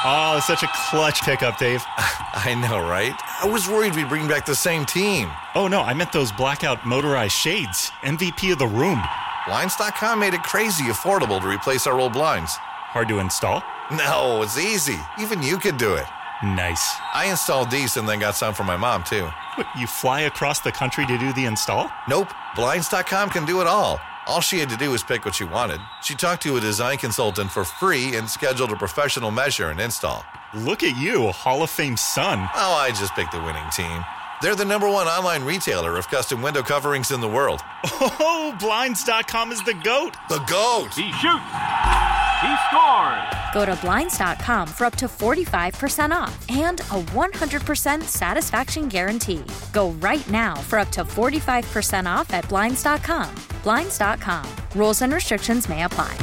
Oh, such a clutch pickup, Dave. I know, right? I was worried we'd bring back the same team. Oh, no, I meant those blackout motorized shades. MVP of the room. Blinds.com made it crazy affordable to replace our old blinds. Hard to install? No, it's easy. Even you could do it. Nice. I installed these and then got some for my mom, too. What, you fly across the country to do the install? Nope. Blinds.com can do it all. All she had to do was pick what she wanted. She talked to a design consultant for free and scheduled a professional measure and install. Look at you, a Hall of Fame son. Oh, I just picked the winning team. They're the #1 online retailer of custom window coverings in the world. Oh, Blinds.com is the GOAT. The GOAT! He shoots. He scores. Go to Blinds.com for up to 45% off and a 100% satisfaction guarantee. Go right now for up to 45% off at Blinds.com. Blinds.com. Rules and restrictions may apply.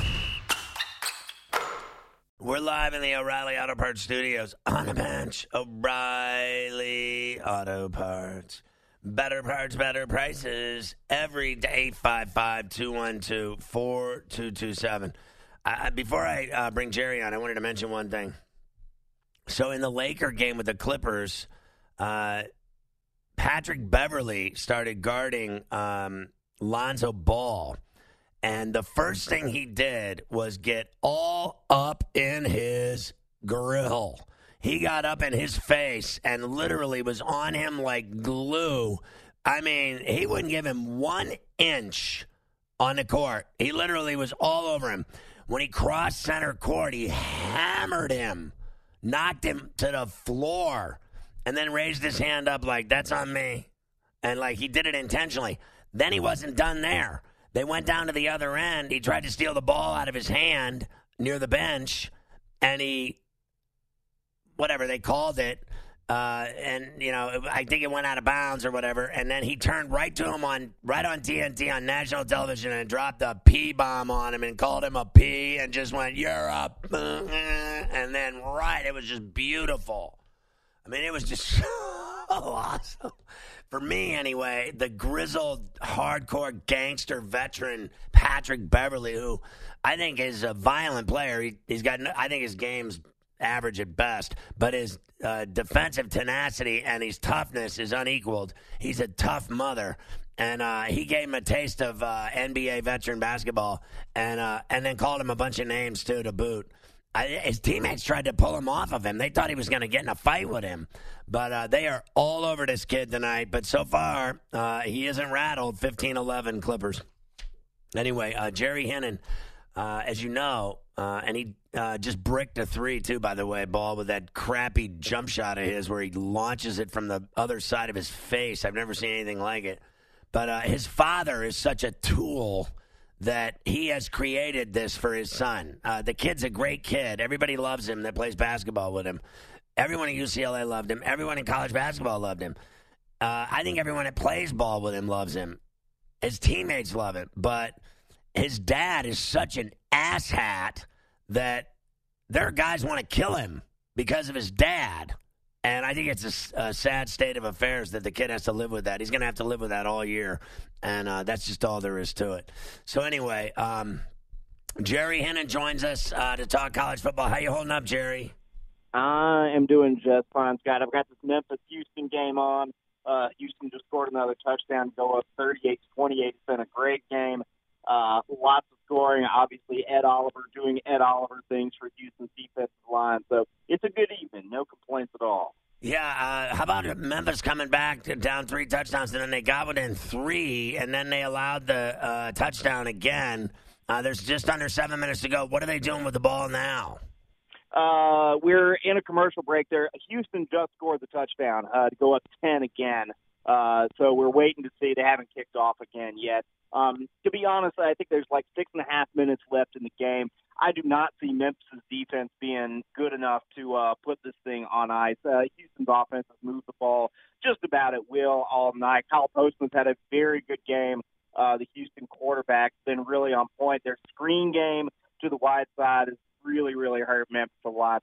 We're live in the O'Reilly Auto Parts studios. On the bench, O'Reilly Auto Parts. Better parts, better prices. Every day, 855-212-4227. Before I bring Jerry on, I wanted to mention one thing. So in the Laker game with the Clippers, Patrick Beverley started guarding Lonzo Ball. And the first thing he did was get all up in his grill. He got up in his face and literally was on him like glue. I mean, he wouldn't give him 1 inch on the court. He literally was all over him. When he crossed center court, he hammered him, knocked him to the floor, and then raised his hand up like, that's on me. And like he did it intentionally. Then he wasn't done there. They went down to the other end. He tried to steal the ball out of his hand near the bench, and whatever they called it, and, you know, I think it went out of bounds or whatever, and then he turned right to him right on TNT on national television and dropped a P-bomb on him and called him a P and just went, you're up, and then it was just beautiful. I mean, it was just so awesome. For me, anyway, the grizzled, hardcore gangster veteran Patrick Beverley, who I think is a violent player. He's got, I think his game's average at best, but his defensive tenacity and his toughness is unequaled. He's a tough mother, and he gave him a taste of NBA veteran basketball, and then called him a bunch of names too to boot. His teammates tried to pull him off of him. They thought he was going to get in a fight with him, but they are all over this kid tonight. But so far, he isn't rattled. 15-11 Clippers. Anyway, Jerry Hennen, as you know, and he just bricked a three, too, by the way, Ball, with that crappy jump shot of his where he launches it from the other side of his face. I've never seen anything like it. But his father is such a tool that he has created this for his son. The kid's a great kid. Everybody loves him that plays basketball with him. Everyone at UCLA loved him. Everyone in college basketball loved him. I think everyone that plays ball with him loves him. His teammates love him. But his dad is such an asshat that their guys want to kill him because of his dad. And I think it's a sad state of affairs that the kid has to live with that. He's going to have to live with that all year. And that's just all there is to it. So anyway, Jerry Hennen joins us to talk college football. How you holding up, Jerry? I am doing just fine, Scott. I've got this Memphis-Houston game on. Houston just scored another touchdown to go up 38-28. It's been a great game. Lots of scoring. Obviously, Ed Oliver doing Ed Oliver things for Houston's defensive line. So it's a good evening. No complaints at all. Yeah, how about Memphis coming back down 3 touchdowns, and then they got within 3, and then they allowed the touchdown again. There's just under 7 minutes to go. What are they doing with the ball now? We're in a commercial break there. Houston just scored the touchdown to go up 10 again. So we're waiting to see. They haven't kicked off again yet. To be honest, I think there's like 6.5 minutes left in the game. I do not see Memphis' defense being good enough to put this thing on ice. Houston's offense has moved the ball just about at will all night. Kyle Postman's had a very good game. The Houston quarterback's been really on point. Their screen game to the wide side has really, really hurt Memphis a lot.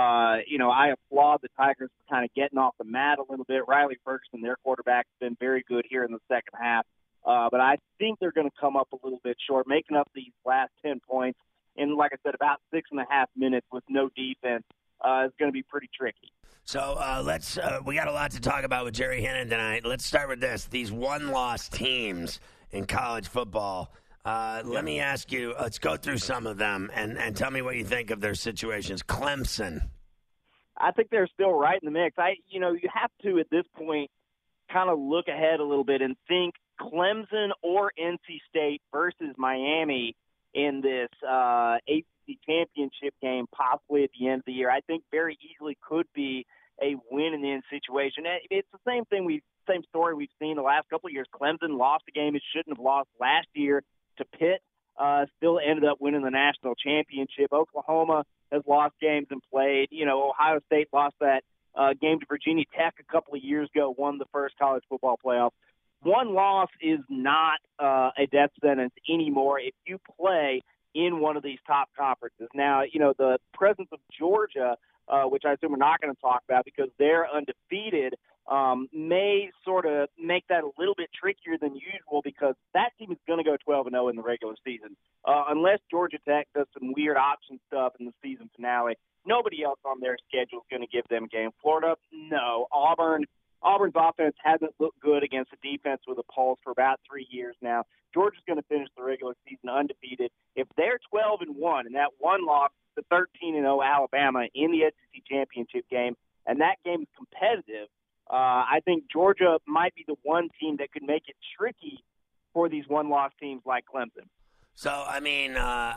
I applaud the Tigers for kind of getting off the mat a little bit. Riley Ferguson, their quarterback, has been very good here in the second half. But I think they're going to come up a little bit short, making up these last 10 points in, like I said, about 6.5 minutes with no defense. is going to be pretty tricky. So we got a lot to talk about with Jerry Hennen tonight. Let's start with this. These one-loss teams in college football. Let me ask you, let's go through some of them and tell me what you think of their situations. Clemson. I think they're still right in the mix. You have to, at this point, kind of look ahead a little bit and think Clemson or NC State versus Miami in this ACC championship game, possibly at the end of the year. I think very easily could be a win-in-the-end situation. It's the same story we've seen the last couple of years. Clemson lost a game it shouldn't have lost last year to Pitt, still ended up winning the national championship. Oklahoma has lost games and played. Ohio State lost that game to Virginia Tech a couple of years ago, won the first college football playoff. One loss is not a death sentence anymore if you play in one of these top conferences. Now, the presence of Georgia, which I assume we're not going to talk about because they're undefeated, may sort of make that a little bit trickier than usual because that team is going to go 12-0 in the regular season. Unless Georgia Tech does some weird option stuff in the season finale, nobody else on their schedule is going to give them a game. Florida, no. Auburn's offense hasn't looked good against a defense with a pulse for about 3 years now. Georgia's going to finish the regular season undefeated. If they're 12-1 and that one loss to 13-0 Alabama in the SEC championship game, and that game is competitive, I think Georgia might be the one team that could make it tricky for these one-loss teams like Clemson. So, I mean,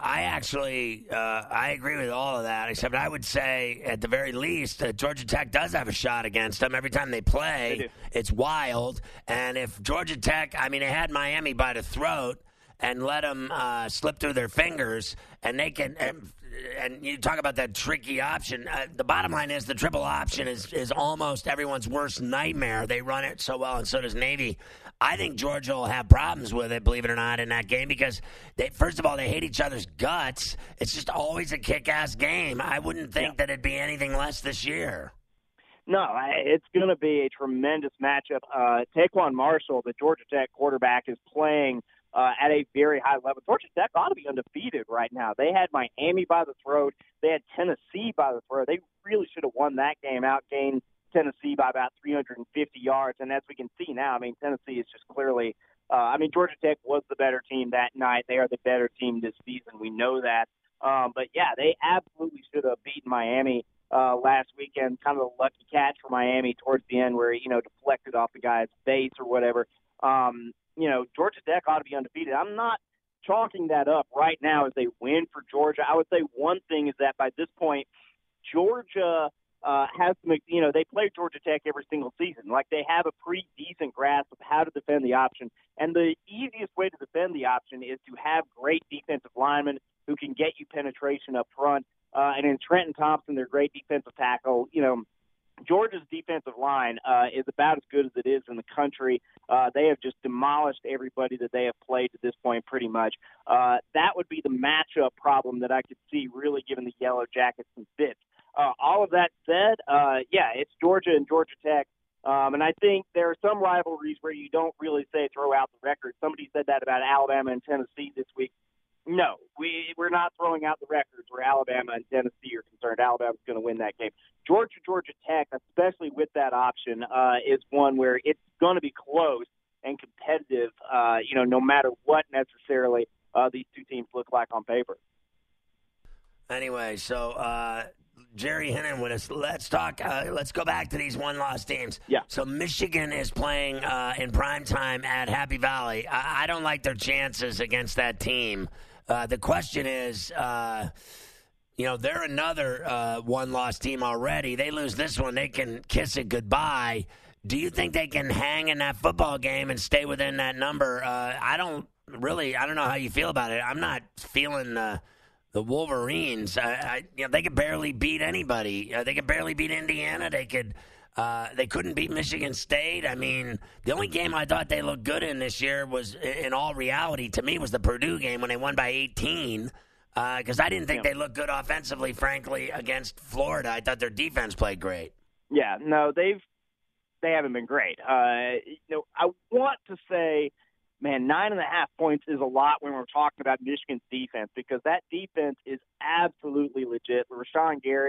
I agree with all of that, except I would say, at the very least, Georgia Tech does have a shot against them. Every time they play, it's wild. And if Georgia Tech, they had Miami by the throat and let them slip through their fingers, and they can and you talk about that tricky option. The bottom line is the triple option is almost everyone's worst nightmare. They run it so well, and so does Navy. I think Georgia will have problems with it, believe it or not, in that game because, first of all, they hate each other's guts. It's just always a kick-ass game. I wouldn't think that it'd be anything less this year. No, it's going to be a tremendous matchup. Taquan Marshall, the Georgia Tech quarterback, is playing at a very high level. Georgia Tech ought to be undefeated right now. They had Miami by the throat. They had Tennessee by the throat. They really should have won that game, outgained Tennessee by about 350 yards. And as we can see now, Tennessee is just clearly Georgia Tech was the better team that night. They are the better team this season. We know that. But, yeah, they absolutely should have beaten Miami last weekend. Kind of a lucky catch for Miami towards the end where, deflected off the guy's face or whatever. Georgia Tech ought to be undefeated. I'm not chalking that up right now as a win for Georgia. I would say one thing is that by this point, Georgia has to make, they play Georgia Tech every single season. Like, they have a pretty decent grasp of how to defend the option. And the easiest way to defend the option is to have great defensive linemen who can get you penetration up front. And in Trenton Thompson, their great defensive tackle, Georgia's defensive line is about as good as it is in the country. They have just demolished everybody that they have played to this point pretty much. That would be the matchup problem that I could see really giving the Yellow Jackets some fits. All of that said, it's Georgia and Georgia Tech. And I think there are some rivalries where you don't really say throw out the record. Somebody said that about Alabama and Tennessee this week. No, we're not throwing out the records where Alabama and Tennessee are concerned. Alabama's going to win that game. Georgia Tech, especially with that option, is one where it's going to be close and competitive, no matter what necessarily these two teams look like on paper. Anyway, so Jerry Hennen with us. Let's talk. Let's go back to these one-loss teams. Yeah. So Michigan is playing in primetime at Happy Valley. I don't like their chances against that team. The question is, they're another one-loss team already. They lose this one, they can kiss it goodbye. Do you think they can hang in that football game and stay within that number? I don't know how you feel about it. I'm not feeling the Wolverines. They could barely beat anybody. They could barely beat Indiana. They couldn't beat Michigan State. The only game I thought they looked good in this year was, in all reality, to me, was the Purdue game when they won by 18. Because I didn't think they looked good offensively, frankly, against Florida. I thought their defense played great. Yeah, no, they haven't been great. I want to say, man, 9.5 points is a lot when we're talking about Michigan's defense because that defense is absolutely legit. Rashawn Gary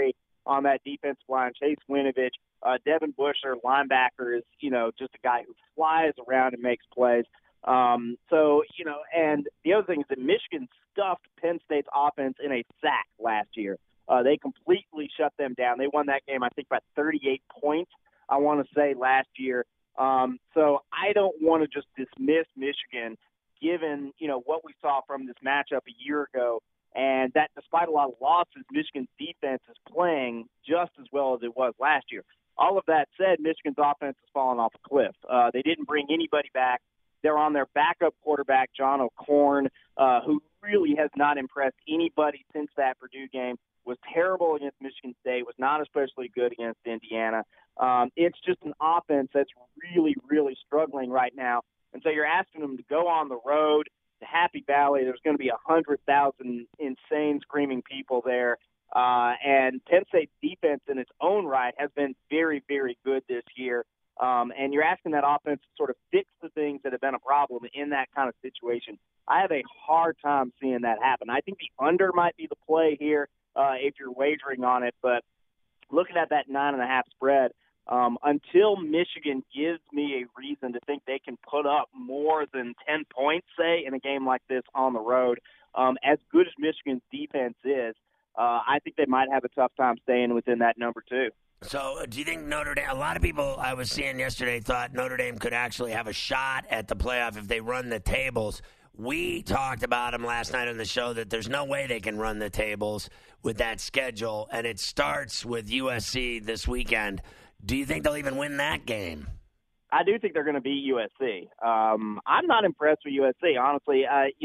on that defensive line. Chase Winovich, Devin Busher, linebacker, is, just a guy who flies around and makes plays. And the other thing is that Michigan stuffed Penn State's offense in a sack last year. They completely shut them down. They won that game, I think, by 38 points, I want to say, last year. So I don't want to just dismiss Michigan, given, what we saw from this matchup a year ago, and that despite a lot of losses, Michigan's defense is playing just as well as it was last year. All of that said, Michigan's offense has fallen off a cliff. They didn't bring anybody back. They're on their backup quarterback, John O'Korn, who really has not impressed anybody since that Purdue game. Was terrible against Michigan State, was not especially good against Indiana. It's just an offense that's really, really struggling right now. And so you're asking them to go on the road to Happy Valley. There's going to be 100,000 insane, screaming people there. And Penn State's defense in its own right has been very, very good this year. And you're asking that offense to sort of fix the things that have been a problem in that kind of situation. I have a hard time seeing that happen. I think the under might be the play here if you're wagering on it. But looking at that 9.5 spread, until Michigan gives me a reason to think they can put up more than 10 points, say, in a game like this on the road, as good as Michigan's defense is, I think they might have a tough time staying within that number too. So do you think Notre Dame, a lot of people I was seeing yesterday thought Notre Dame could actually have a shot at the playoff if they run the tables. We talked about them last night on the show that there's no way they can run the tables with that schedule, and it starts with USC this weekend. Do you think they'll even win that game? I do think they're going to beat USC. I'm not impressed with USC, honestly.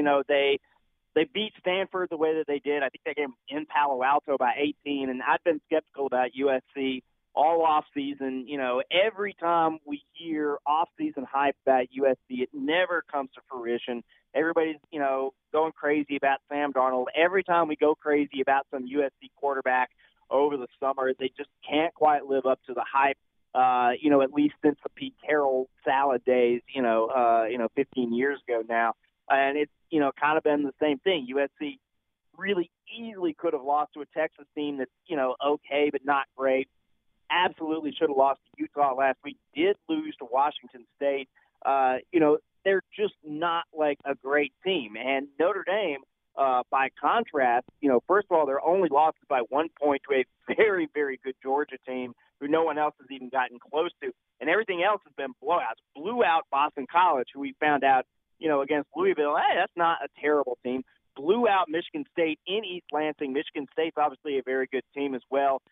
They beat Stanford the way that they did. I think that game in Palo Alto by 18, and I've been skeptical about USC all offseason. Every time we hear offseason hype about USC, it never comes to fruition. Everybody's, going crazy about Sam Darnold. Every time we go crazy about some USC quarterback over the summer, they just can't quite live up to the hype, at least since the Pete Carroll salad days, 15 years ago now. And it's, kind of been the same thing. USC really easily could have lost to a Texas team that's, okay, but not great. Absolutely should have lost to Utah last week. Did lose to Washington State. They're just not like a great team. And Notre Dame, by contrast, first of all, their only loss is by 1 point to a very, very good Georgia team who no one else has even gotten close to. And everything else has been blowouts. Blew out Boston College, who we found out, against Louisville. Hey, that's not a terrible team. Blew out Michigan State in East Lansing. Michigan State's obviously a very good team as well.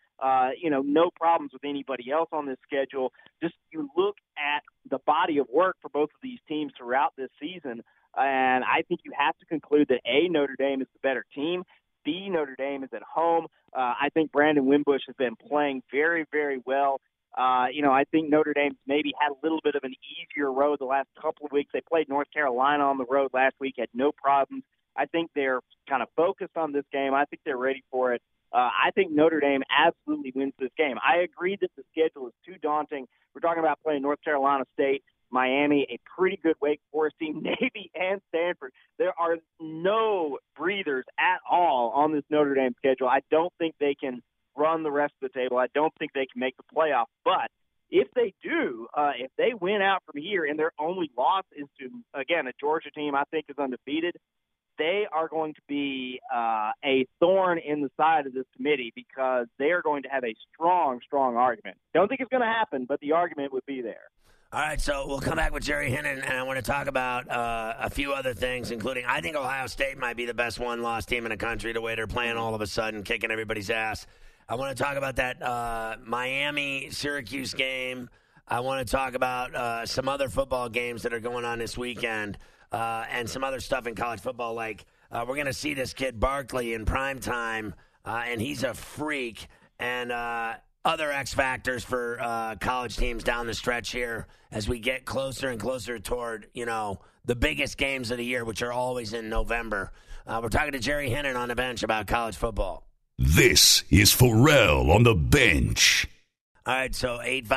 No problems with anybody else on this schedule. Just you look at the body of work for both of these teams throughout this season, and I think you have to conclude that A, Notre Dame is the better team. B, Notre Dame is at home. I think Brandon Wimbush has been playing very, very well. I think Notre Dame's maybe had a little bit of an easier road the last couple of weeks. They played North Carolina on the road last week, had no problems. I think they're kind of focused on this game. I think they're ready for it. I think Notre Dame absolutely wins this game. I agree that the schedule is too daunting. We're talking about playing North Carolina State, Miami, a pretty good Wake Forest team, Navy, and Stanford. There are no breathers at all on this Notre Dame schedule. I don't think they can run the rest of the table. I don't think they can make the playoff. But if they do, if they win out from here and their only loss is to, again, a Georgia team I think is undefeated, they are going to be a thorn in the side of this committee because they are going to have a strong, strong argument. Don't think it's going to happen, but the argument would be there. All right, so we'll come back with Jerry Hinnon, and I want to talk about a few other things, including I think Ohio State might be the best one-loss team in the country, the way they're playing all of a sudden, kicking everybody's ass. I want to talk about that Miami-Syracuse game. I want to talk about some other football games that are going on this weekend. And some other stuff in college football, like we're going to see this kid Barkley in primetime, and he's a freak, and other X factors for college teams down the stretch here as we get closer and closer toward, the biggest games of the year, which are always in November. We're talking to Jerry Hinnon on the bench about college football. This is Pharrell on the bench. All right, so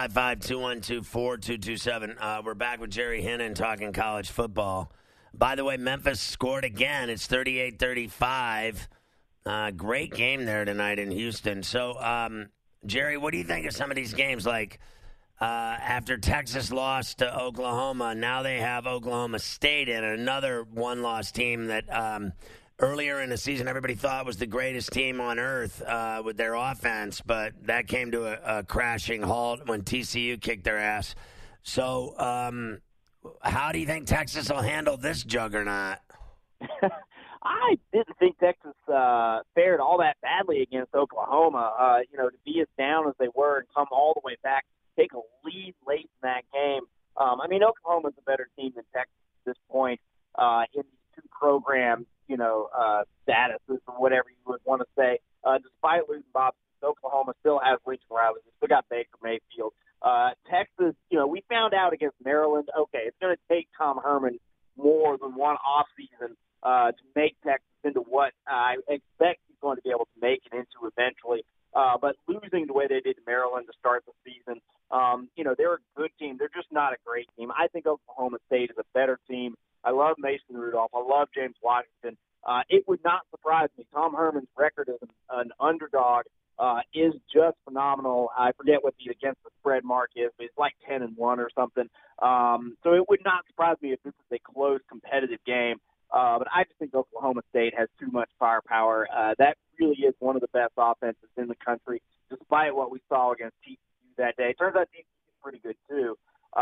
855-212-4227. We're back with Jerry Hinnon talking college football. By the way, Memphis scored again. It's 38-35. Great game there tonight in Houston. So Jerry, what do you think of some of these games? Like after Texas lost to Oklahoma, now they have Oklahoma State in, another one-loss team that earlier in the season everybody thought was the greatest team on earth with their offense, but that came to a crashing halt when TCU kicked their ass. So how do you think Texas will handle this juggernaut? I didn't think Texas fared all that badly against Oklahoma. To be as down as they were and come all the way back, take a lead late in that game. Oklahoma's a better team than Texas at this point in these two programs, statuses or whatever you would want to say. Despite losing Bob, Oklahoma still has Lincoln Riley. They still got Baker Mayfield. Texas, we found out against Maryland, okay, it's going to take Tom Herman more than one offseason to make Texas into what I expect he's going to be able to make it into eventually. But losing the way they did to Maryland to start the season, they're a good team. They're just not a great team. I think Oklahoma State is a better team. I love Mason Rudolph. I love James Washington. It would not surprise me. Tom Herman's record as an underdog is just phenomenal. I forget what the against the spread mark is, but it's like 10-1 or something. So it would not surprise me if this is a close, competitive game. But I just think Oklahoma State has too much firepower. That really is one of the best offenses in the country, despite what we saw against TCU that day. It turns out TCU is pretty good, too.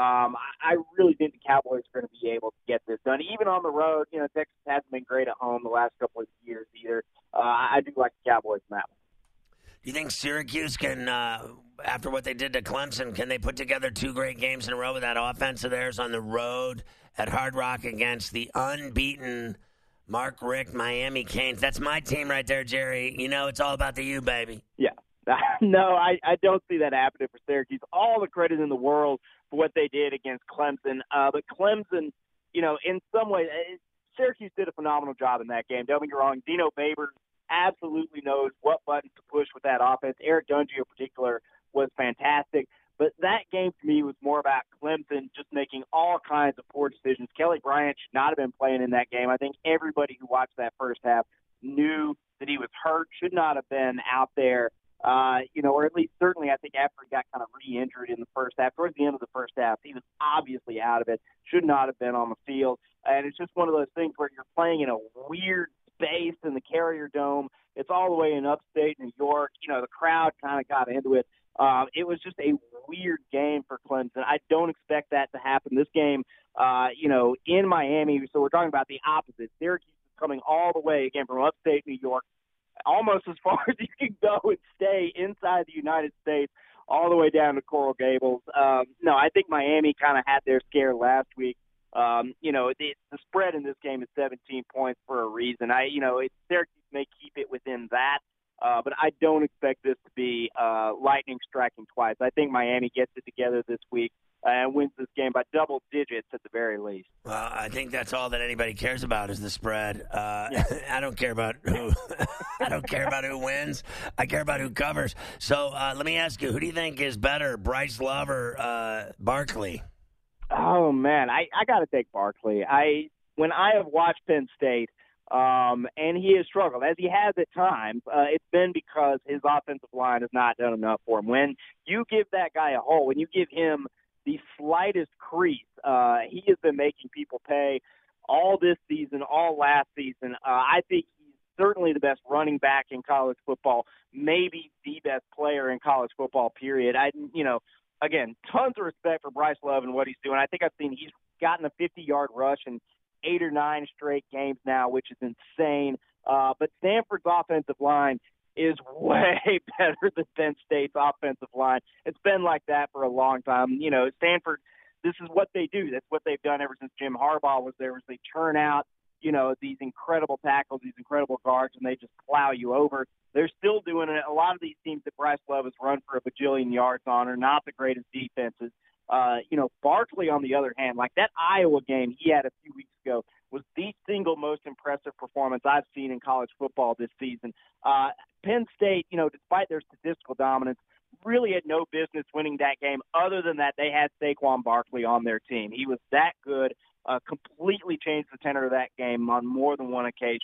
I really think the Cowboys are going to be able to get this done. Even on the road, Texas hasn't been great at home the last couple of years either. I do like the Cowboys in that one. Do you think Syracuse can, after what they did to Clemson, can they put together two great games in a row with that offense of theirs on the road at Hard Rock against the unbeaten Mark Richt Miami Canes? That's my team right there, Jerry. It's all about the U, baby. Yeah. No, I don't see that happening for Syracuse. All the credit in the world for what they did against Clemson. But Clemson, in some ways, Syracuse did a phenomenal job in that game. Don't get me wrong. Dino Babers absolutely knows what buttons to push with that offense. Eric Dungey in particular was fantastic. But that game to me was more about Clemson just making all kinds of poor decisions. Kelly Bryant should not have been playing in that game. I think everybody who watched that first half knew that he was hurt, should not have been out there. Or at least certainly I think after he got kind of re-injured in the first half, towards the end of the first half, he was obviously out of it, should not have been on the field. And it's just one of those things where you're playing in a weird space in the Carrier Dome. It's all the way in upstate New York. The crowd kind of got into it. It was just a weird game for Clemson. I don't expect that to happen. This game, in Miami, so we're talking about the opposite. Syracuse is coming all the way, again, from upstate New York, almost as far as you can go and stay inside the United States, all the way down to Coral Gables. No, I think Miami kind of had their scare last week. The spread in this game is 17 points for a reason. Syracuse may keep it within that, but I don't expect this to be lightning striking twice. I think Miami gets it together this week and wins this game by double digits at the very least. Well, I think that's all that anybody cares about is the spread. I don't care about who. I don't care about who wins. I care about who covers. So let me ask you, who do you think is better, Bryce Love or Barkley? Oh man, I got to take Barkley. When I have watched Penn State, and he has struggled, as he has at times, it's been because his offensive line has not done enough for him. When you give that guy a hole, when you give him the slightest crease, he has been making people pay all this season, all last season. I think he's certainly the best running back in college football, maybe the best player in college football, period. Again, tons of respect for Bryce Love and what he's doing. I think I've seen he's gotten a 50-yard rush in 8 or 9 straight games now, which is insane. But Stanford's offensive line is way better than Penn State's offensive line. It's been like that for a long time. Stanford, this is what they do. That's what they've done ever since Jim Harbaugh was there, was they churn out, these incredible tackles, these incredible guards, and they just plow you over. They're still doing it. A lot of these teams that Bryce Love has run for a bajillion yards on are not the greatest defenses. Barkley, on the other hand, like that Iowa game he had a few weeks ago, was the single most impressive performance I've seen in college football this season. Penn State, despite their statistical dominance, really had no business winning that game other than that they had Saquon Barkley on their team. He was that good, completely changed the tenor of that game on more than one occasion.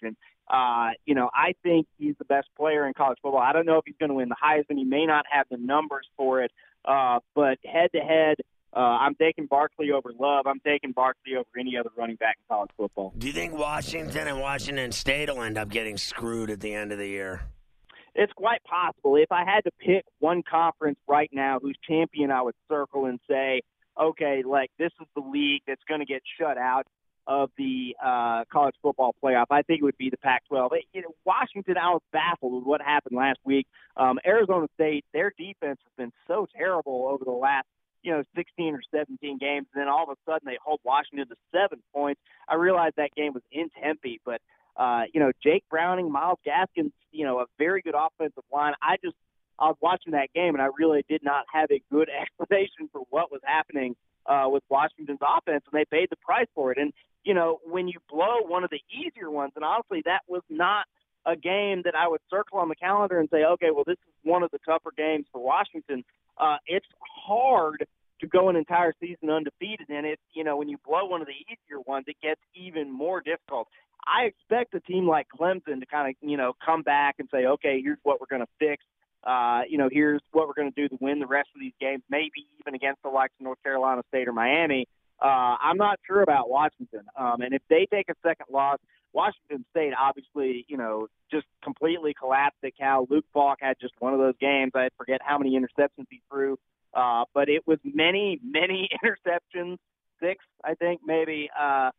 I think he's the best player in college football. I don't know if he's going to win the Heisman. He may not have the numbers for it, but head-to-head, I'm taking Barkley over Love. I'm taking Barkley over any other running back in college football. Do you think Washington and Washington State will end up getting screwed at the end of the year? It's quite possible. If I had to pick one conference right now whose champion I would circle and say, okay, like this is the league that's going to get shut out of the college football playoff, I think it would be the Pac-12. Washington, I was baffled with what happened last week. Arizona State, their defense has been so terrible over the last 16 or 17 games, and then all of a sudden they hold Washington to 7 points. I realized that game was in Tempe, but Jake Browning, Myles Gaskins, a very good offensive line. I was watching that game, and I really did not have a good explanation for what was happening with Washington's offense, and they paid the price for it. And, when you blow one of the easier ones, and honestly, that was not a game that I would circle on the calendar and say, okay, well, this is one of the tougher games for Washington. It's hard to go an entire season undefeated, and when you blow one of the easier ones, it gets even more difficult. I expect a team like Clemson to kind of, come back and say, okay, here's what we're going to fix. Here's what we're going to do to win the rest of these games, maybe even against the likes of North Carolina State or Miami. I'm not sure about Washington. And if they take a second loss, Washington State obviously, just completely collapsed at Cal. Luke Falk had just one of those games. I forget how many interceptions he threw. But it was many, many interceptions, 6, I think, maybe.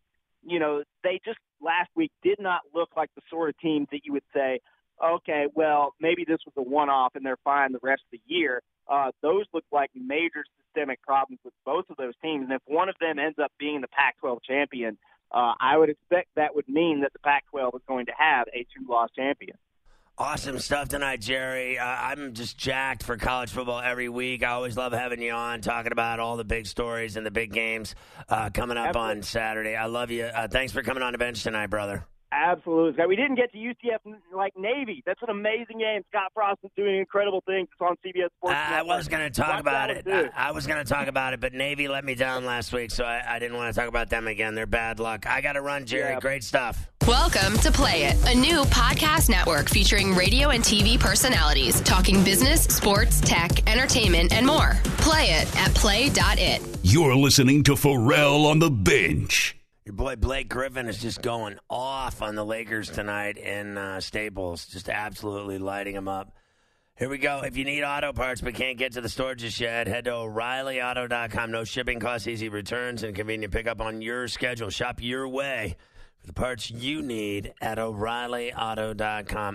They just last week did not look like the sort of team that you would say, okay, well, maybe this was a one-off and they're fine the rest of the year. Those look like major systemic problems with both of those teams. And if one of them ends up being the Pac-12 champion, I would expect that would mean that the Pac-12 is going to have a 2-loss champion. Awesome stuff tonight, Jerry. I'm just jacked for college football every week. I always love having you on, talking about all the big stories and the big games coming up on Saturday. I love you. Thanks for coming on the bench tonight, brother. Absolutely. We didn't get to UCF like Navy. That's an amazing game. Scott Frost is doing incredible things. It's on CBS Sports. I was going to talk about it. I was going to talk about it, but Navy let me down last week, so I didn't want to talk about them again. They're bad luck. I got to run, Jerry. Yeah. Great stuff. Welcome to Play It, a new podcast network featuring radio and TV personalities talking business, sports, tech, entertainment, and more. Play it at play.it. You're listening to Pharrell on the Bench. Your boy Blake Griffin is just going off on the Lakers tonight in Staples, just absolutely lighting them up. Here we go. If you need auto parts but can't get to the store just yet, head to O'ReillyAuto.com. No shipping costs, easy returns, and convenient pickup on your schedule. Shop your way for the parts you need at O'ReillyAuto.com.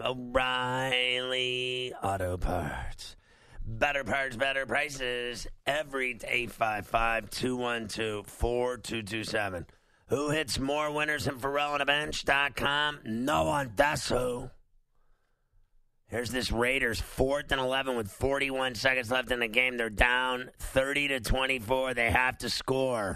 O'Reilly Auto Parts. Better parts, better prices. Every 855-212-4227. Who hits more winners than PharrellOnTheBench.com? No one. That's who. Here's this Raiders 4th and 11 with 41 seconds left in the game. They're down 30-24. They have to score.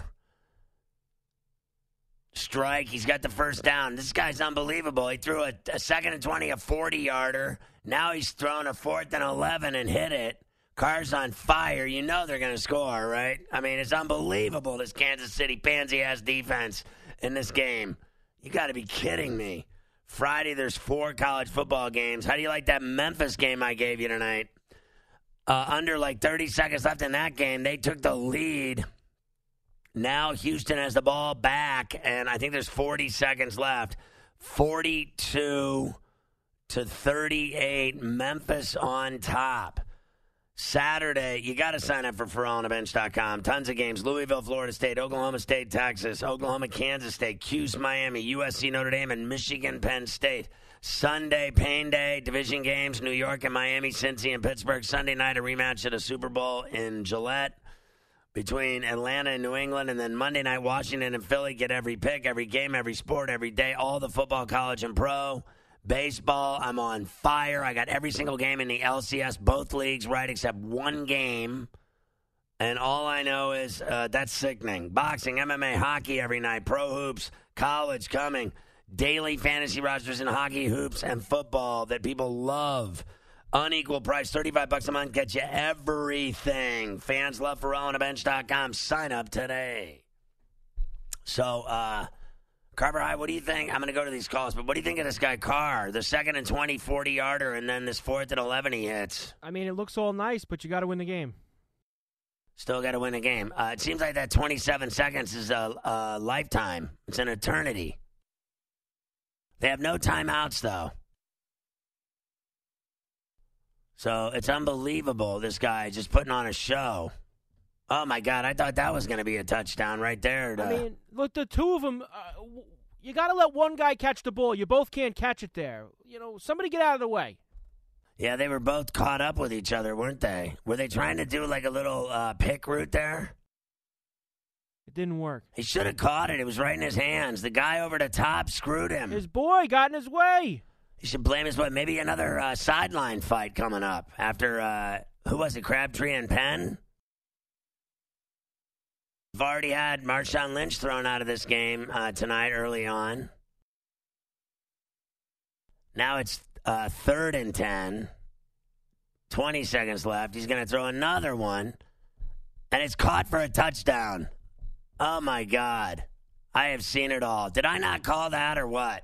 Strike. He's got the first down. This guy's unbelievable. He threw a 2nd and 20, a 40-yarder. Now he's thrown a 4th and 11 and hit it. Car's on fire. You know they're going to score, right? I mean, it's unbelievable, this Kansas City pansy-ass defense in this game. You got to be kidding me. Friday, there's 4 college football games. How do you like that Memphis game I gave you tonight? Under like 30 seconds left in that game, they took the lead. Now Houston has the ball back, and I think there's 40 seconds left. 42-38, Memphis on top. Saturday, you got to sign up for PharrellOnTheBench.com. Tons of games. Louisville, Florida State, Oklahoma State, Texas, Oklahoma, Kansas State, Cuse, Miami, USC, Notre Dame, and Michigan, Penn State. Sunday, Pain Day, division games, New York and Miami, Cincy, and Pittsburgh. Sunday night, a rematch at a Super Bowl in Gillette between Atlanta and New England. And then Monday night, Washington and Philly. Get every pick, every game, every sport, every day, all the football, college, and pro. Baseball, I'm on fire. I got every single game in the LCS, both leagues right except one game. And all I know is that's sickening. Boxing, MMA, hockey every night, pro hoops, college coming, daily fantasy rosters in hockey, hoops, and football that people love. Unequal price, $35 a month, gets you everything. Fans love PharrellOnTheBench.com. Sign up today. So, Carver High, what do you think? I'm going to go to these calls, but what do you think of this guy Carr? The 2nd and 20, 40-yarder, and then this 4th and 11 he hits. I mean, it looks all nice, but you got to win the game. Still got to win the game. It seems like that 27 seconds is a lifetime. It's an eternity. They have no timeouts, though. So it's unbelievable, this guy just putting on a show. Oh, my God, I thought that was going to be a touchdown right there. I mean, look, the two of them, you got to let one guy catch the ball. You both can't catch it there. You know, somebody get out of the way. Yeah, they were both caught up with each other, weren't they? Were they trying to do like a little pick route there? It didn't work. He should have caught it. It was right in his hands. The guy over the top screwed him. His boy got in his way. He should blame his boy. Maybe another sideline fight coming up after, who was it, Crabtree and Penn? We've already had Marshawn Lynch thrown out of this game tonight early on. Now it's 3rd and 10. 20 seconds left. He's going to throw another one. And it's caught for a touchdown. Oh, my God. I have seen it all. Did I not call that or what?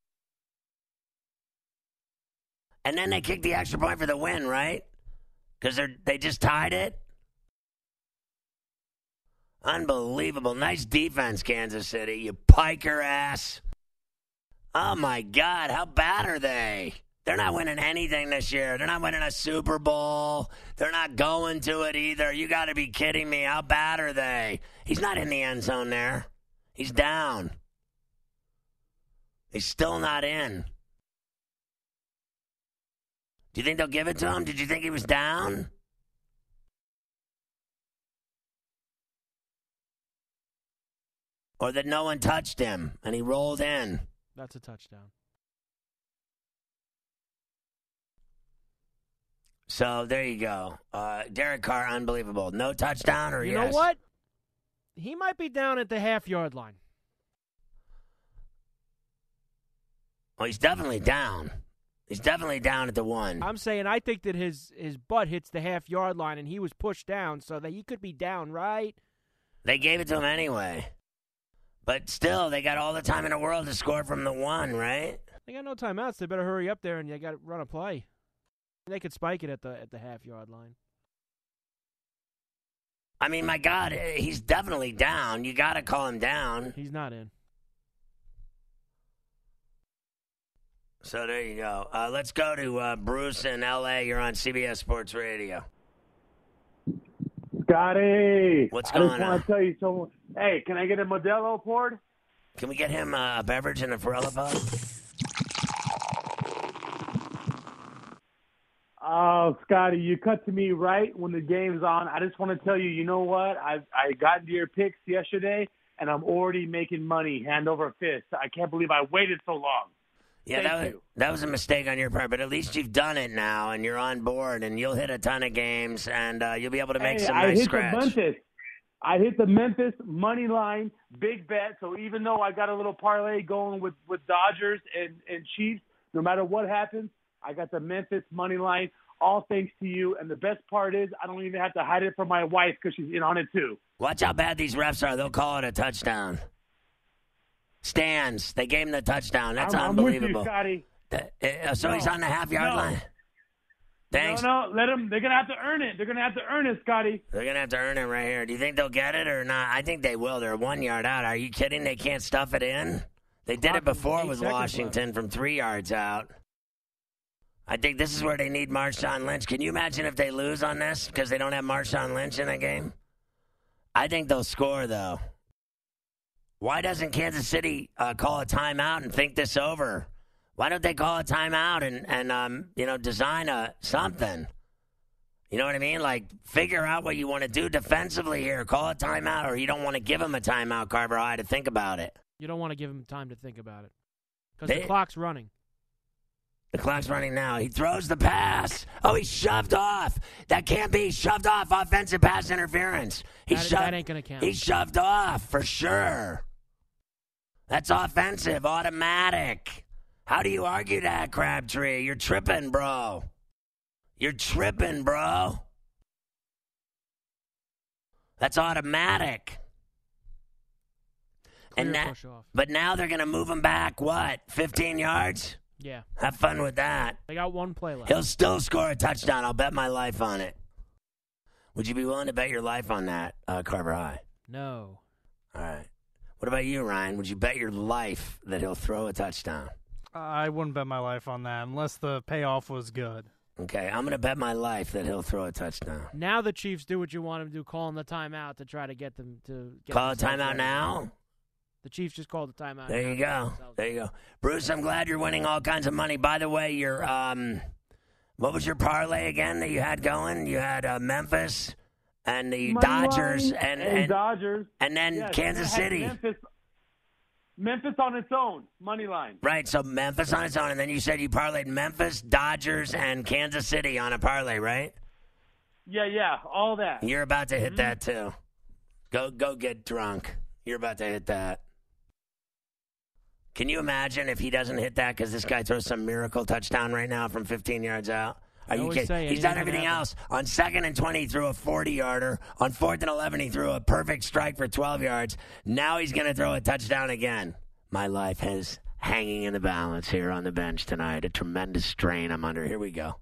And then they kicked the extra point for the win, right? Because they just tied it? Unbelievable. Nice defense, Kansas City. You piker ass. Oh, my God. How bad are they? They're not winning anything this year. They're not winning a Super Bowl. They're not going to it either. You got to be kidding me. How bad are they? He's not in the end zone there. He's down. He's still not in. Do you think they'll give it to him? Did you think he was down? Or that no one touched him and he rolled in? That's a touchdown. So there you go. Derek Carr, unbelievable. No touchdown or yes? You know what? He might be down at the half-yard line. Well, he's definitely down. He's definitely down at the 1. I'm saying I think that his butt hits the half-yard line and he was pushed down so that he could be down, right? They gave it to him anyway. But still, they got all the time in the world to score from the 1, right? They got no timeouts. They better hurry up there and they got to run a play. They could spike it at the half-yard line. I mean, my God, he's definitely down. You got to call him down. He's not in. So there you go. Let's go to Bruce in L.A. You're on CBS Sports Radio. Scotty. What's going on? I just want to tell you something. Hey, can I get a Modelo poured? Can we get him a beverage in a Ferrella Pub? Oh, Scotty, you cut to me right when the game's on. I just want to tell you, you know what? I got into your picks yesterday, and I'm already making money hand over fist. I can't believe I waited so long. Yeah, that was a mistake on your part, but at least you've done it now, and you're on board, and you'll hit a ton of games, and you'll be able to make some nice scratch. I hit the Memphis money line, big bet, so even though I got a little parlay going with Dodgers and Chiefs, no matter what happens, I got the Memphis money line, all thanks to you, and the best part is I don't even have to hide it from my wife because she's in on it too. Watch how bad these refs are. They'll call it a touchdown. Stands. They gave him the touchdown. That's unbelievable. I'm with you, Scotty. So he's on the half-yard line. Thanks. No, let them. They're gonna have to earn it. They're gonna have to earn it, Scotty. They're gonna have to earn it right here. Do you think they'll get it or not? I think they will. They're 1 yard out. Are you kidding? They can't stuff it in. They did it before with Washington from 3 yards out. I think this is where they need Marshawn Lynch. Can you imagine if they lose on this because they don't have Marshawn Lynch in a game? I think they'll score though. Why doesn't Kansas City call a timeout and think this over? Why don't they call a timeout and design something? You know what I mean? Like, figure out what you want to do defensively here. Call a timeout, or you don't want to give him a timeout, Carver High, to think about it. You don't want to give him time to think about it because the clock's running. The clock's running now. He throws the pass. Oh, he's shoved off. That can't be. Shoved off. Offensive pass interference. That ain't going to count. He's shoved off for sure. That's offensive, automatic. How do you argue that, Crabtree? You're tripping, bro. You're tripping, bro. That's automatic. Clear push off. But now they're going to move him back, 15 yards? Yeah. Have fun with that. They got one play left. He'll still score a touchdown. I'll bet my life on it. Would you be willing to bet your life on that, Carver High? No. All right. What about you, Ryan? Would you bet your life that he'll throw a touchdown? I wouldn't bet my life on that unless the payoff was good. Okay, I'm going to bet my life that he'll throw a touchdown. Now the Chiefs do what you want them to do, calling the timeout to try to get them to get Call a timeout now? The Chiefs just called the timeout. There you go. There you go. Bruce, I'm glad you're winning all kinds of money. By the way, your what was your parlay again that you had going? You had Memphis and the Dodgers and Dodgers. And then yes, Kansas City. Memphis on its own, money line. Right, so Memphis on its own, and then you said you parlayed Memphis, Dodgers, and Kansas City on a parlay, right? Yeah, all that. You're about to hit that too. Go get drunk. You're about to hit that. Can you imagine if he doesn't hit that because this guy throws some miracle touchdown right now from 15 yards out? Are you kidding? He's done everything else. On 2nd and 20, he threw a 40-yarder. On 4th and 11, he threw a perfect strike for 12 yards. Now he's going to throw a touchdown again. My life is hanging in the balance here on the bench tonight. A tremendous strain I'm under. Here we go.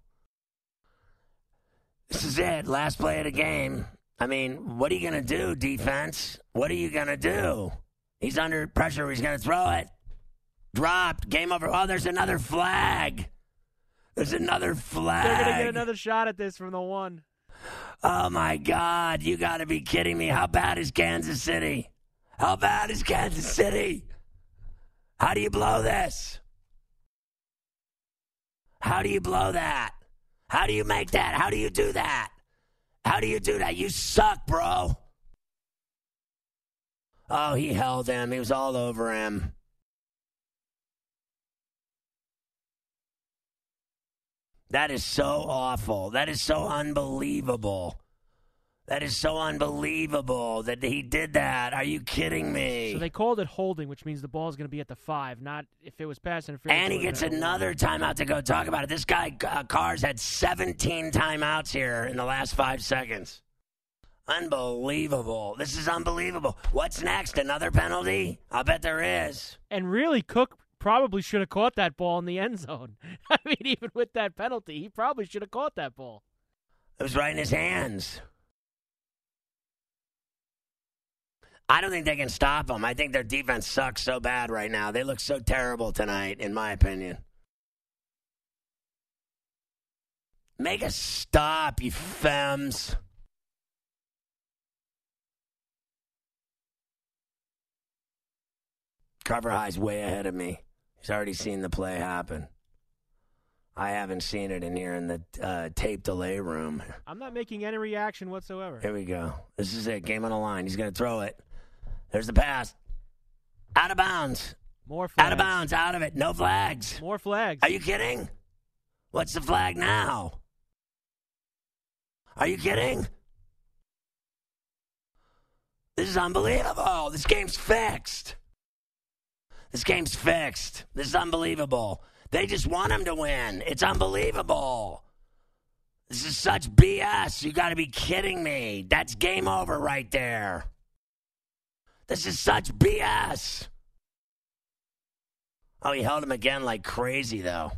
This is it. Last play of the game. I mean, what are you going to do, defense? What are you going to do? He's under pressure. He's going to throw it. Dropped. Game over. Oh, there's another flag. There's another flag. They're going to get another shot at this from the one. Oh, my God. You got to be kidding me. How bad is Kansas City? How bad is Kansas City? How do you blow this? How do you blow that? How do you make that? How do you do that? How do you do that? You suck, bro. Oh, he held him. He was all over him. That is so awful. That is so unbelievable. That is so unbelievable that he did that. Are you kidding me? So they called it holding, which means the ball is going to be at the 5, not if it was pass interference. And he gets another timeout to go talk about it. This guy, Carr's had 17 timeouts here in the last 5 seconds. Unbelievable. This is unbelievable. What's next? Another penalty? I'll bet there is. And really, Cook probably should have caught that ball in the end zone. I mean, even with that penalty, he probably should have caught that ball. It was right in his hands. I don't think they can stop him. I think their defense sucks so bad right now. They look so terrible tonight, in my opinion. Make a stop, you femmes. Carver High's way ahead of me. He's already seen the play happen. I haven't seen it in here in the tape delay room. I'm not making any reaction whatsoever. Here we go. This is it. Game on the line. He's going to throw it. There's the pass. Out of bounds. More flags. Out of bounds. Out of it. No flags. More flags. Are you kidding? What's the flag now? Are you kidding? This is unbelievable. This game's fixed. This game's fixed. This is unbelievable. They just want him to win. It's unbelievable. This is such BS. You got to be kidding me. That's game over right there. This is such BS. Oh, he held him again like crazy, though.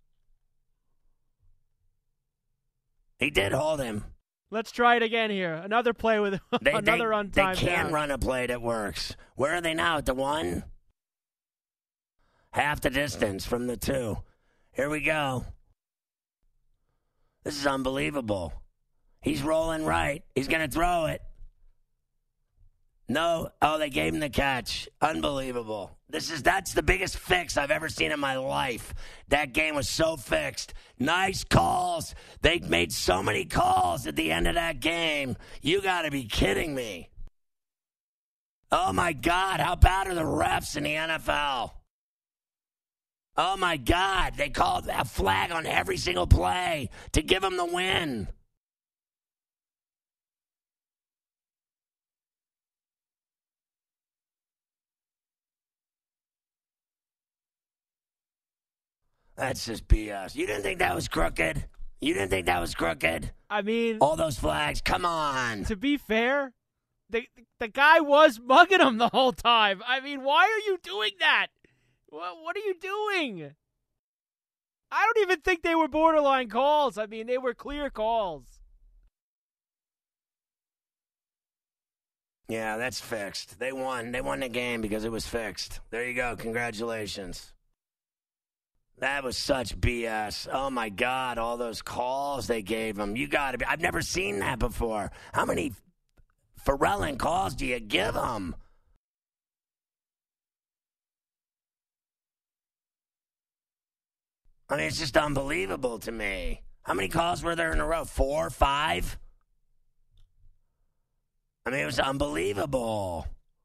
He did hold him. Let's try it again here. Another play with another untimed. They can run a play that works. Where are they now? At the 1? Half the distance from the 2. Here we go. This is unbelievable. He's rolling right. He's going to throw it. No. Oh, they gave him the catch. Unbelievable. That's the biggest fix I've ever seen in my life. That game was so fixed. Nice calls. They made so many calls at the end of that game. You got to be kidding me. Oh, my God. How bad are the refs in the NFL? Oh, my God. They called a flag on every single play to give them the win. That's just BS. You didn't think that was crooked? You didn't think that was crooked? I mean... all those flags, come on. To be fair, The guy was mugging him the whole time. I mean, why are you doing that? What are you doing? I don't even think they were borderline calls. I mean, they were clear calls. Yeah, that's fixed. They won. They won the game because it was fixed. There you go. Congratulations. That was such BS. Oh, my God, all those calls they gave him. You got to be. I've never seen that before. How many Pharrell calls do you give him? I mean, it's just unbelievable to me. How many calls were there in a row? 4, 5? I mean, it was unbelievable.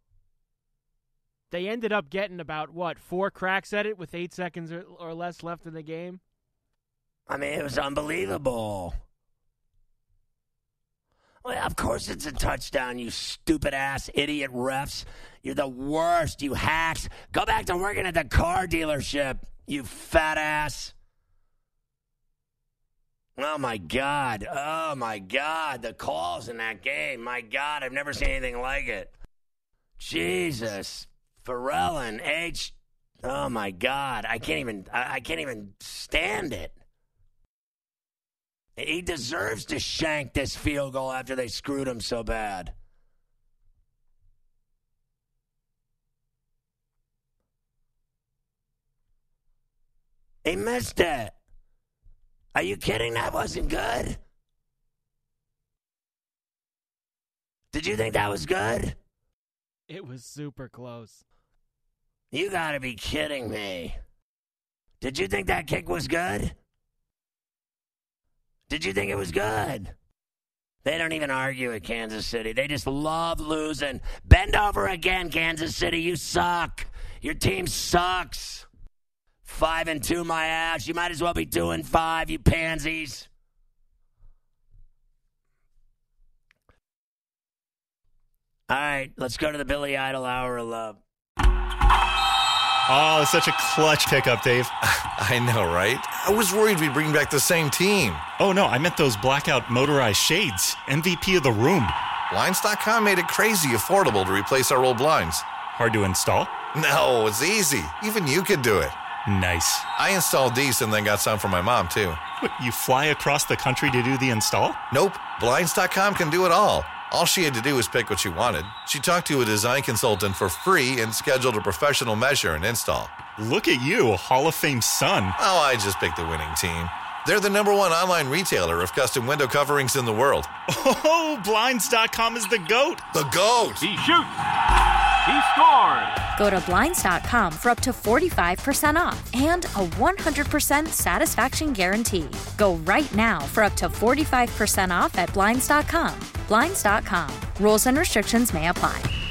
They ended up getting about, 4 cracks at it with 8 seconds or less left in the game? I mean, it was unbelievable. Well, of course it's a touchdown, you stupid-ass idiot refs. You're the worst, you hacks. Go back to working at the car dealership, you fat ass. Oh, my God. Oh, my God. The calls in that game. My God, I've never seen anything like it. Jesus. Pharrell and H. Oh, my God. I can't even stand it. He deserves to shank this field goal after they screwed him so bad. He missed it. Are you kidding? That wasn't good. Did you think that was good? It was super close. You gotta be kidding me. Did you think that kick was good? Did you think it was good? They don't even argue at Kansas City. They just love losing. Bend over again, Kansas City. You suck. Your team sucks. 5-2, my ass. You might as well be 2-5, you pansies. All right, let's go to the Billy Idol Hour of Love. Oh, it's such a clutch pickup, Dave. I know, right? I was worried we'd bring back the same team. Oh, no, I meant those blackout motorized shades. MVP of the room. Blinds.com made it crazy affordable to replace our old blinds. Hard to install? No, it's easy. Even you could do it. Nice. I installed these and then got some for my mom, too. What, you fly across the country to do the install? Nope. Blinds.com can do it all. All she had to do was pick what she wanted. She talked to a design consultant for free and scheduled a professional measure and install. Look at you, Hall of Fame son. Oh, I just picked the winning team. They're the #1 online retailer of custom window coverings in the world. Oh, Blinds.com is the GOAT. The GOAT! He shoots. He scores. Go to Blinds.com for up to 45% off and a 100% satisfaction guarantee. Go right now for up to 45% off at Blinds.com. Blinds.com. Rules and restrictions may apply.